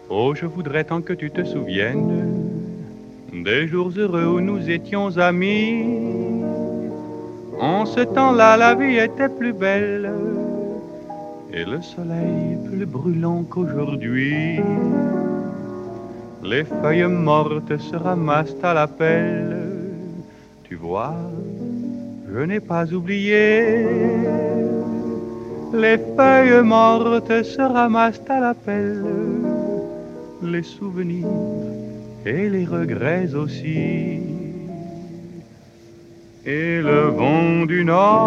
Oh, je voudrais tant que tu te souviennes des jours heureux où nous étions amis. En ce temps-là, la vie était plus belle et le soleil plus brûlant qu'aujourd'hui. Les feuilles mortes se ramassent à la pelle. Tu vois, je n'ai pas oublié. Les feuilles mortes se ramassent à la pelle. Les souvenirs et les regrets aussi. Et le vent du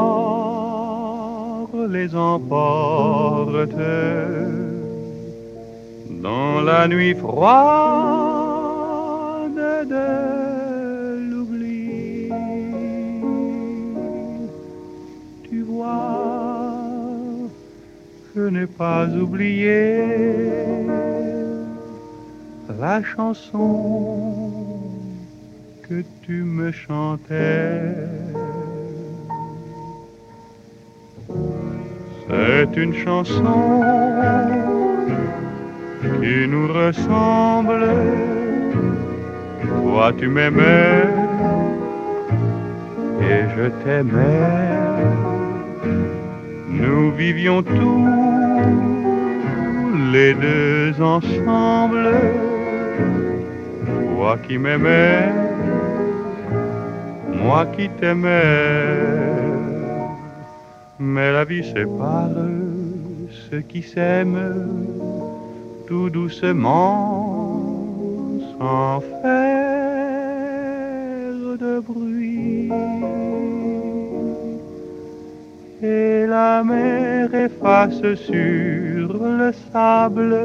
nord les emporte dans la nuit froide de l'oubli. Tu vois, je n'ai pas oublié la chanson que tu me chantais. C'est une chanson qui nous ressemble. Toi tu m'aimais et je t'aimais. Nous vivions tous les deux ensemble. Toi qui m'aimais, moi qui t'aimais. Mais la vie sépare ceux qui s'aiment tout doucement, sans faire de bruit. Et la mer efface sur le sable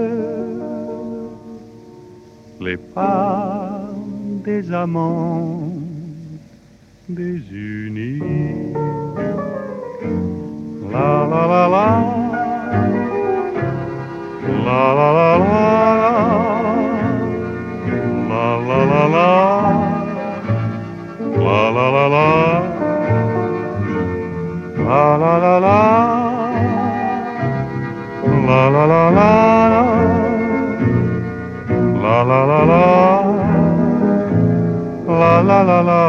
les pas des amants désunis. La la la la, la la la la, la la la la, la la la la, la la la la, la la la la, la la la la, la la la la.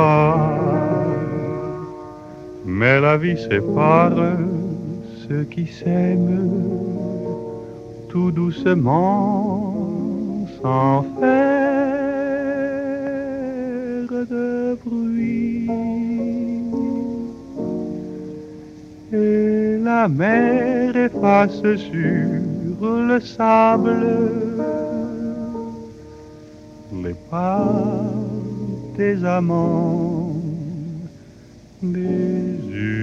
Mais la vie sépare ceux qui s'aiment tout doucement, sans faire de bruit. Et la mer efface sur le sable les pas des amants désunis.